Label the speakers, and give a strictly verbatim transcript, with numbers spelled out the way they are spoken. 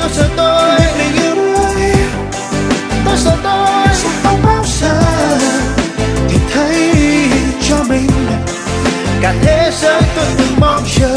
Speaker 1: tôi sợ tôi vì yêu đuối, tôi sợ tôi sẽ không bao giờ thì thấy cho mình cả thế giới tôi từng mong chờ.